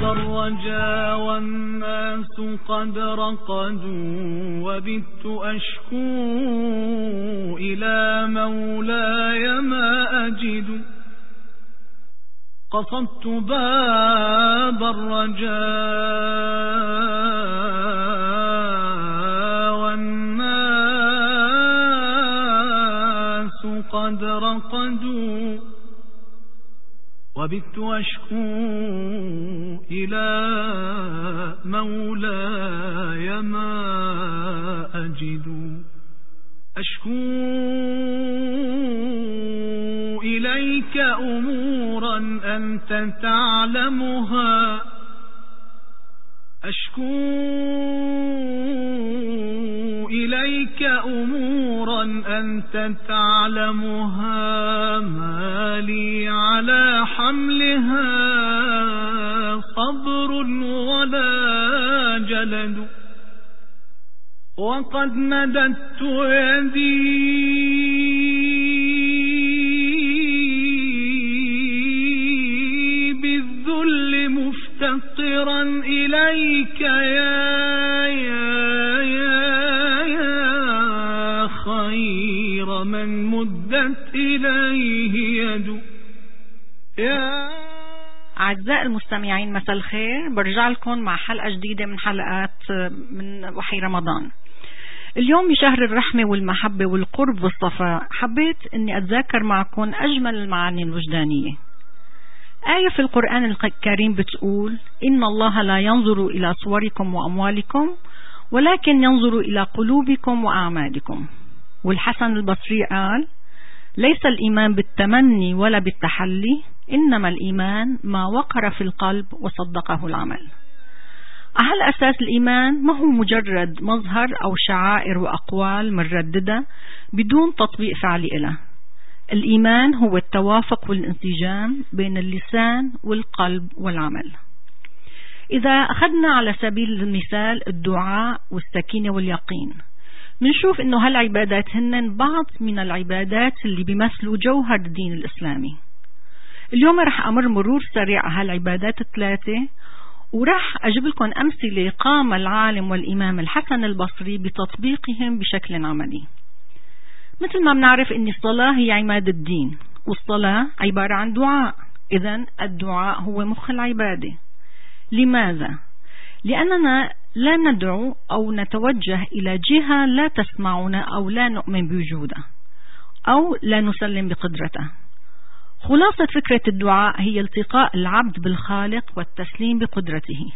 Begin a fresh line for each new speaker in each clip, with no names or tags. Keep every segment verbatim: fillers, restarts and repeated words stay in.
الرجا والناس قد رقدوا وبت أشكو إلى مولاي ما أجد قصدت باب الرجاء والناس قد رقدوا وبت أشكو إلى مولاي ما أجد أشكو إليك أمورا أنت تعلمها أشكو إليك أمورا أنت تعلمها ما لي على حملها صبر ولا جلد وقد مددت يدي بالذل مفتقرا إليك يا يا يا يا خير من مدت إليه يد. يا
أعزائي المستمعين مساء الخير، برجع لكم مع حلقة جديدة من حلقات من وحي رمضان. اليوم بشهر الرحمة والمحبة والقرب والصفاء حبيت أني أتذاكر معكم أجمل المعاني الوجدانية. آية في القرآن الكريم بتقول: إن الله لا ينظر إلى صوركم وأموالكم ولكن ينظر إلى قلوبكم وأعمالكم. والحسن البصري قال: ليس الإيمان بالتمني ولا بالتحلي، إنما الإيمان ما وقر في القلب وصدقه العمل. على أساس الإيمان ما هو مجرد مظهر أو شعائر وأقوال مرددة بدون تطبيق فعلي له. الإيمان هو التوافق والانسجام بين اللسان والقلب والعمل. إذا أخذنا على سبيل المثال الدعاء والسكينة واليقين، منشوف إنه هالعبادات هن بعض من العبادات اللي بيمثلوا جوهر الدين الإسلامي. اليوم رح أمر مرور سريع على هالعبادات الثلاثة، ورح أجيب لكم أمثلة قام العالم والإمام الحسن البصري بتطبيقهم بشكل عملي. مثل ما بنعرف إن الصلاة هي عماد الدين، والصلاة عبارة عن دعاء، إذن الدعاء هو مخ العبادة. لماذا؟ لأننا لا ندعو أو نتوجه إلى جهة لا تسمعنا أو لا نؤمن بوجوده أو لا نسلم بقدرته. خلاصة فكرة الدعاء هي التقاء العبد بالخالق والتسليم بقدرته.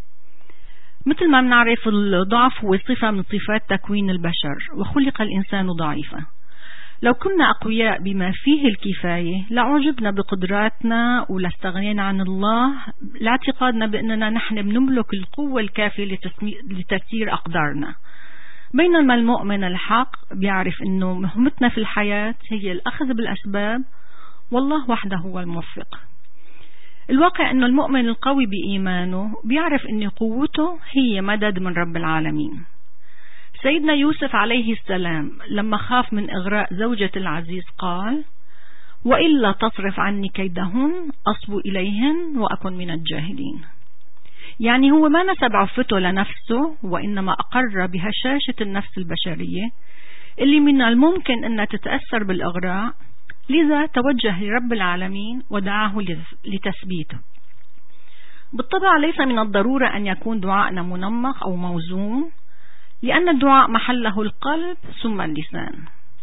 مثل ما بنعرف الضعف هو صفة من صفات تكوين البشر، وخلق الإنسان ضعيفا. لو كنا أقوياء بما فيه الكفاية لعجبنا بقدراتنا ولاستغنينا عن الله، لاعتقادنا بأننا نحن بنملك القوة الكافية لتسيير أقدارنا. بينما المؤمن الحق بيعرف أنه مهمتنا في الحياة هي الأخذ بالأسباب، والله وحده هو الموفق. الواقع أنه المؤمن القوي بإيمانه بيعرف أن قوته هي مدد من رب العالمين. سيدنا يوسف عليه السلام لما خاف من إغراء زوجة العزيز قال: وإلا تصرف عني كيدهن أصب إليهن وأكن من الجاهلين. يعني هو ما نسب عفته لنفسه، وإنما أقر بهشاشة النفس البشرية اللي من الممكن أن تتأثر بالإغراء، لذا توجه لرب العالمين ودعاه لتثبيته. بالطبع ليس من الضرورة أن يكون دعاءنا منمق أو موزون، لأن الدعاء محله القلب ثم اللسان.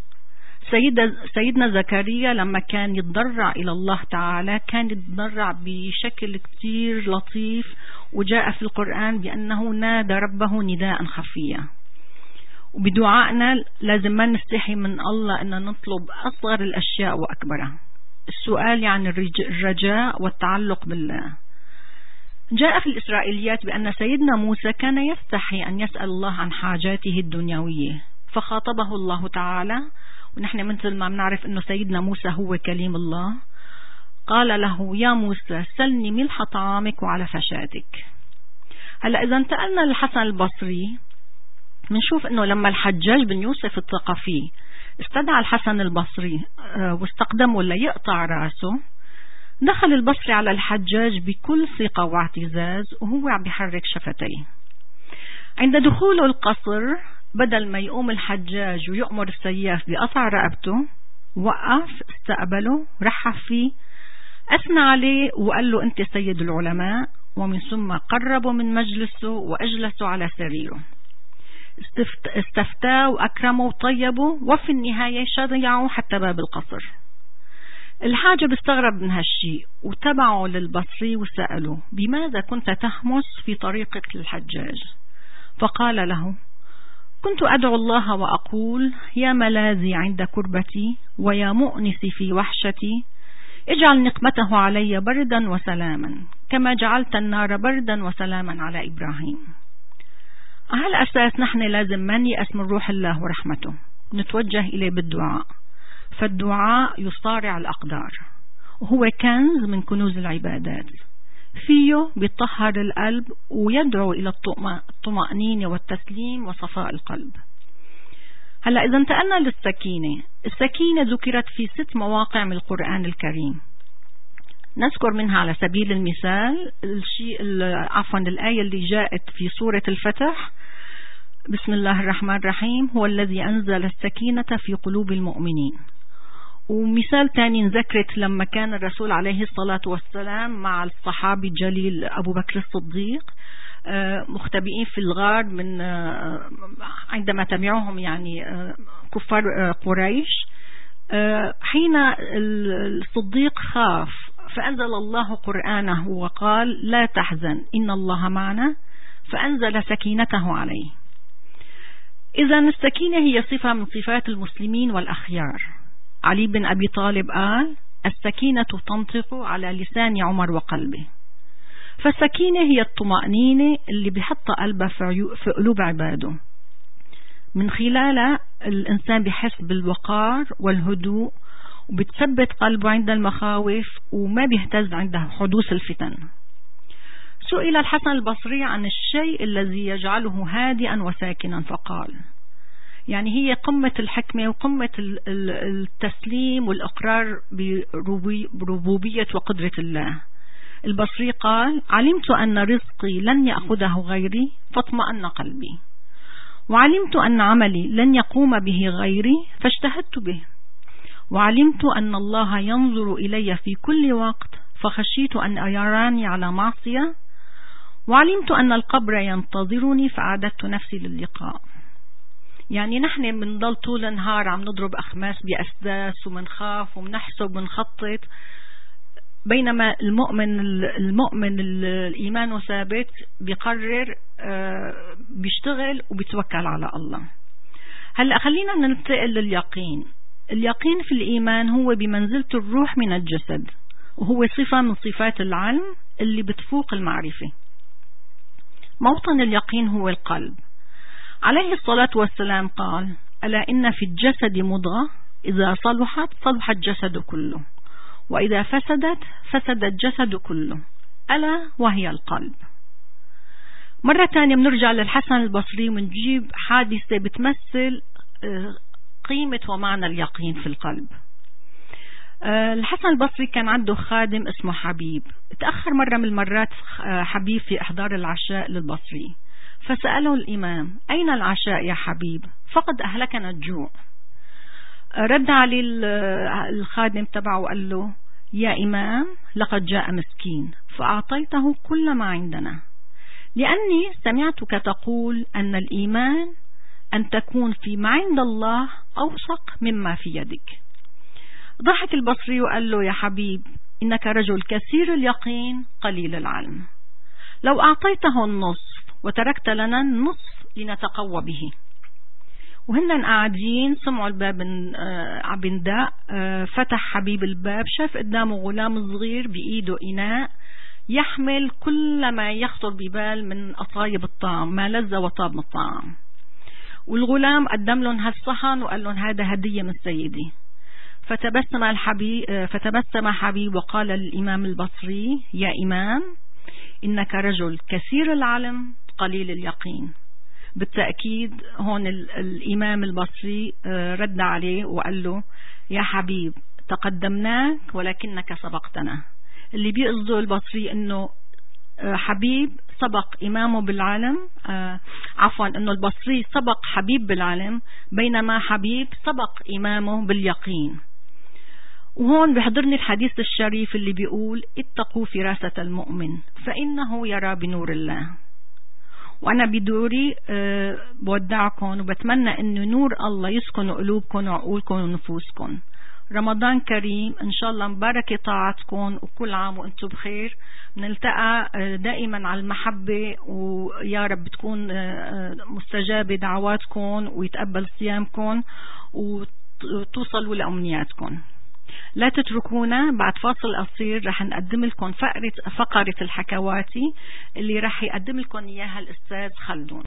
سيد سيدنا زكريا لما كان يتضرع إلى الله تعالى كان يتضرع بشكل كتير لطيف، وجاء في القرآن بأنه نادى ربه نداء خفيا. وبدعائنا لازم ما نستحي من الله أن نطلب أصغر الأشياء وأكبرها. السؤال يعني الرجاء والتعلق بالله. جاء في الإسرائيليات بأن سيدنا موسى كان يستحي أن يسأل الله عن حاجاته الدنيوية، فخاطبه الله تعالى، ونحن مثل ما بنعرف أنه سيدنا موسى هو كليم الله. قال له: يا موسى سلني ملح طعامك وعلى فشاتك. هلأ إذا انتقلنا للحسن البصري منشوف أنه لما الحجاج بن يوسف الثقفي استدعى الحسن البصري واستقدمه ليقطع رأسه، دخل البصري على الحجاج بكل ثقة واعتزاز وهو عم بيحرك شفتيه. عند دخوله القصر بدل ما يقوم الحجاج ويؤمر السياف بقطع رقبته، وقف استقبله رحب فيه، أثنى عليه وقال له أنت سيد العلماء، ومن ثم قربه من مجلسه وأجلسه على سريره، استفتاه وأكرمه وطيبه، وفي النهاية شريعه حتى باب القصر. الحاجب استغرب من هالشيء وتبعه للبصري وسأله بماذا كنت تهمس في طريقك للحجاج؟ فقال له كنت أدعو الله وأقول يا ملاذي عند كربتي ويا مؤنسي في وحشتي، اجعل نقمته علي بردا وسلاما كما جعلت النار بردا وسلاما على إبراهيم. على الأساس نحن لازم ما نيأس من روح الله ورحمته، نتوجه إليه بالدعاء، فالدعاء يصارع الأقدار وهو كنز من كنوز العبادات، فيه بيطهر القلب ويدعو إلى الطمأنينة والتسليم وصفاء القلب. هلأ إذا انتقلنا للسكينة، السكينة ذكرت في ست مواقع من القرآن الكريم، نذكر منها على سبيل المثال الشيء عفوا الآية اللي جاءت في سورة الفتح، بسم الله الرحمن الرحيم هو الذي أنزل السكينة في قلوب المؤمنين. ومثال تاني ذكرت لما كان الرسول عليه الصلاة والسلام مع الصحابي الجليل أبو بكر الصديق مختبئين في الغار من عندما تبعوهم يعني كفار قريش، حين الصديق خاف فأنزل الله قرآنه وقال لا تحزن إن الله معنا، فأنزل سكينته عليه. إذن السكينة هي صفة من صفات المسلمين والأخيار. علي بن أبي طالب قال السكينة تنطق على لسان عمر وقلبه. فالسكينة هي الطمأنينة اللي بيحط قلبه في قلوب عباده، من خلالها الإنسان بيحس بالوقار والهدوء وبتثبت قلبه عند المخاوف وما بيهتز عند حدوث الفتن. سئل الحسن البصري عن الشيء الذي يجعله هادئا وساكنا فقال يعني هي قمة الحكمة وقمة التسليم والإقرار بربوبية وقدرة الله. البصري قال علمت أن رزقي لن يأخذه غيري فاطمأن قلبي، وعلمت أن عملي لن يقوم به غيري فاجتهدت به، وعلمت أن الله ينظر إلي في كل وقت فخشيت أن يراني على معصية، وعلمت أن القبر ينتظرني فأعددت نفسي للقاء. يعني نحن بنضل طول النهار عم نضرب أخماس بأسداس ومنخاف ومنحسب ومنخطط، بينما المؤمن المؤمن الإيمان ثابت بيقرر بيشتغل وبيتوكل على الله. هلأ خلينا ننتقل لليقين. اليقين في الإيمان هو بمنزلة الروح من الجسد، وهو صفة من صفات العلم اللي بتفوق المعرفة. موطن اليقين هو القلب. عليه الصلاة والسلام قال ألا إن في الجسد مضغة إذا صلحت صلح الجسد كله، وإذا فسدت فسد الجسد كله، ألا وهي القلب. مرة تانية بنرجع للحسن البصري ونجيب حادثة بتمثل قيمة ومعنى اليقين في القلب. الحسن البصري كان عنده خادم اسمه حبيب. تأخر مرة من المرات حبيب في إحضار العشاء للبصري، فسأله الإمام أين العشاء يا حبيب؟ فقد أهلكنا الجوع. رد عليه الخادم تبعه وقال له يا إمام لقد جاء مسكين فأعطيته كل ما عندنا، لأني سمعتك تقول أن الإيمان أن تكون فيما عند الله أوثق مما في يدك. ضحك البصري وقال له يا حبيب إنك رجل كثير اليقين قليل العلم، لو أعطيته النصف وتركت لنا النصف لنتقوى به. وهن قاعدين سمعوا الباب عم بندق، فتح حبيب الباب شاف قدامه غلام صغير بإيده إناء يحمل كل ما يخطر ببال من أطايب الطعام، ما لذ وطاب من الطعام. والغلام قدم لهم هالصحن وقال لهم هذا هدية من سيدي. فتبسم الحبيب فتبسم حبيب وقال للإمام البصري يا إمام إنك رجل كثير العلم قليل اليقين. بالتأكيد هون الإمام البصري رد عليه وقال له يا حبيب تقدمناك ولكنك سبقتنا، اللي بيقصده البصري انه حبيب سبق إمامه بالعلم، آه عفوا أنه البصري سبق حبيب بالعلم، بينما حبيب سبق إمامه باليقين. وهون بحضرني الحديث الشريف اللي بيقول اتقوا فراسة المؤمن فإنه يرى بنور الله. وأنا بدوري أه بودعكم وبتمنى أن نور الله يسكن قلوبكم وعقولكم ونفوسكم. رمضان كريم إن شاء الله، مباركة طاعتكم، وكل عام وأنتم بخير. نلتقى دائما على المحبة، ويا رب تكون مستجابة دعواتكم ويتقبل صيامكم وتوصلوا لأمنياتكم. لا تتركونا. بعد فاصل قصير رح نقدم لكم فقرة, فقرة الحكواتي اللي رح يقدم لكم إياها الأستاذ خلدون.